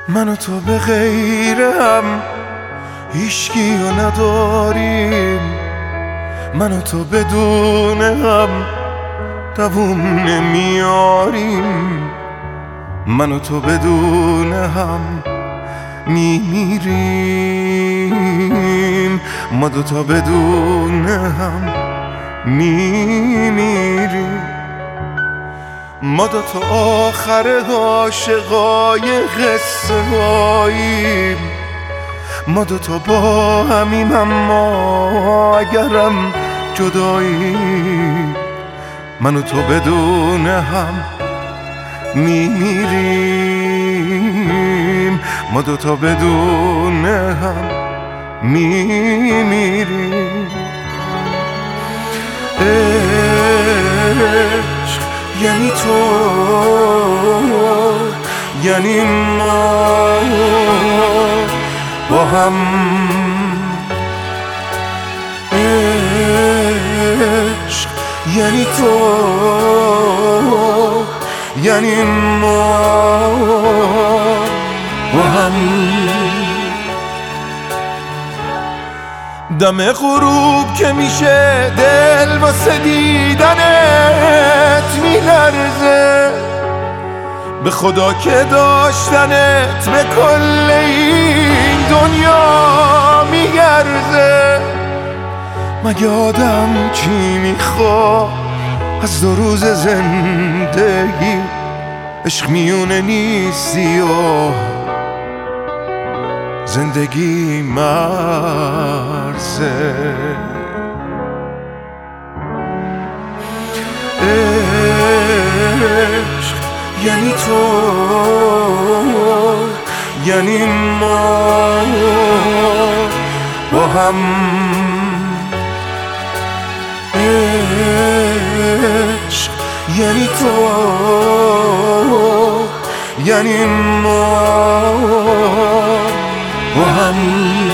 من و تو به غیر هم هیچکیو نداریم، من و تو بدون هم دووم نمیاریم، من و تو بدون هم میمیریم، ما دوتا بدون هم میمیریم، ما دوتا آخر عاشقای قصه هاییم، ما دوتا با همیم اما اگرم جداییم، من و تو بدون هم میمیریم، ما دوتا بدون هم میمیریم. عشق یعنی تو، یعنی ما با هم، عشق یعنی تو، یعنی ما با هم. دم غروب که میشه دل واسه دیدنت میلرزه، به خدا که داشتنت به کل این دنیا میگرزه. مگه آدم چی میخواد از 2 روز زندگی؟ عشق میونه نیستی و زندگی مرزه. عشق یعنی تو، یعنی ما با هم، عشق یعنی تو، یعنی ما با هم.